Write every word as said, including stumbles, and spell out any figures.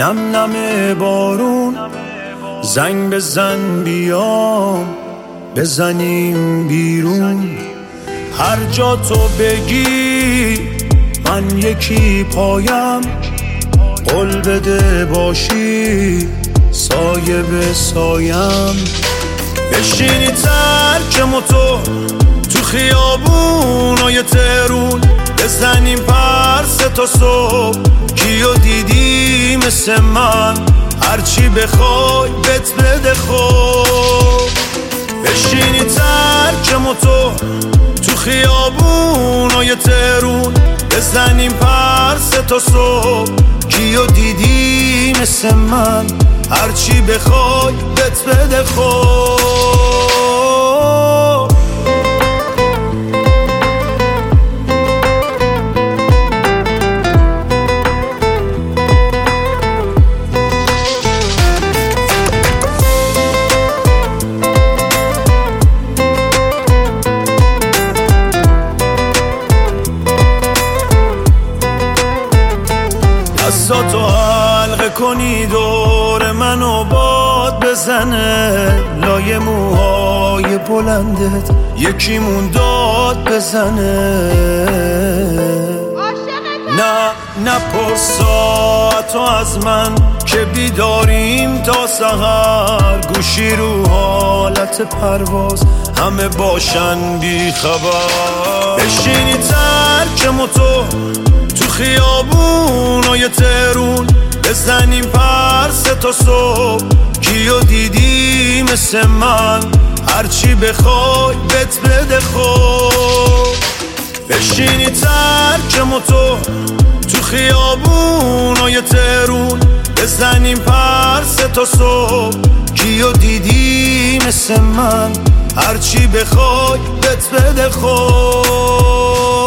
نم نم بارون زنگ بزن بیام بزنیم بیرون. هر جا تو بگی من یکی پایم، قول بده باشی سایه به سایم. بشینی ترک موتور تو خیابونای تهرون، بزنیم پرسه تا صبح. کیو دیدی مثل من؟ هرچی بخوای بت بده خوب. بشینی ترک موتور تو خیابونای تهرون، بزنیم پرسه تا صبح. کیو دیدی مثل من؟ هرچی بخوای بت بده خوب. دستاتو حلقه کنی دور منو باد بزنه، لای موهای بلندت یکیمون داد بزنه. نه نپرس ساعتو از من که بیداریم تا سحر. گوشی رو حالت پرواز همه باشن بی خبر. بشینی ترک موتور تو خیابونای تهرون، بزنیم پرسه تا صبح. کیو دیدی مثل من؟ هرچی بخوای بت بده خوب. بشینی ترک موتور تو خیابونای تهرون، بزنیم پرسه تا صبح. کیو دیدی مثل من؟ هرچی بخوای بت بده خوب.